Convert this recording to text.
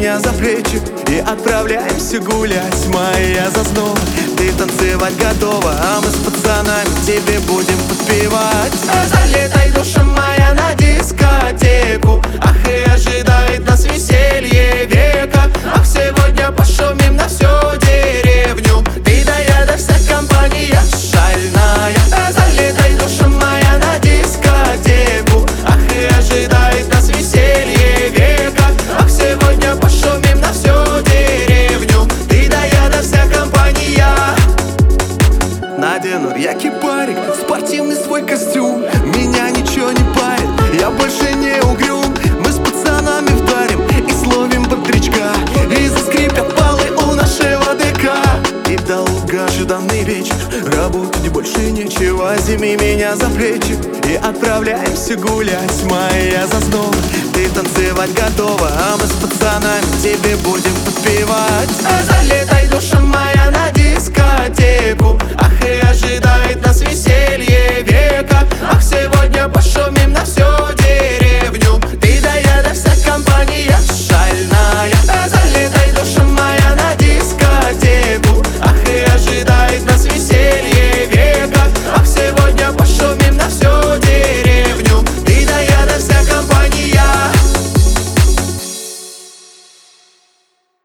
меня за плечи и отправляемся гулять. Моя заснова, ты танцевать готова, а мы с пацанами тебе будем подпевать. Залетай, душа моя, на дискотеку, ах, и ожидает нас веселье века. Ах, сегодня пошумим на всю деревню, ты да я да вся компания шальная. Залетай, душа моя, на дискотеку, ах, и ожидает нас веселье века. Ах, сегодня пошумим на всю деревню, ты да я да вся компания. Надену яркий парик, спортивный свой костюм, меня ничего не парит, я больше не угрюм. Мы с пацанами вдарим и словим бодрячка, и заскрипят полы у нашего ДК. И долгожданный вечер, работать больше нечего. Возьми меня за плечи и отправляемся гулять. Моя заснова, ты танцевать готова, а мы с пацанами тебе будем подпевать. Залетай,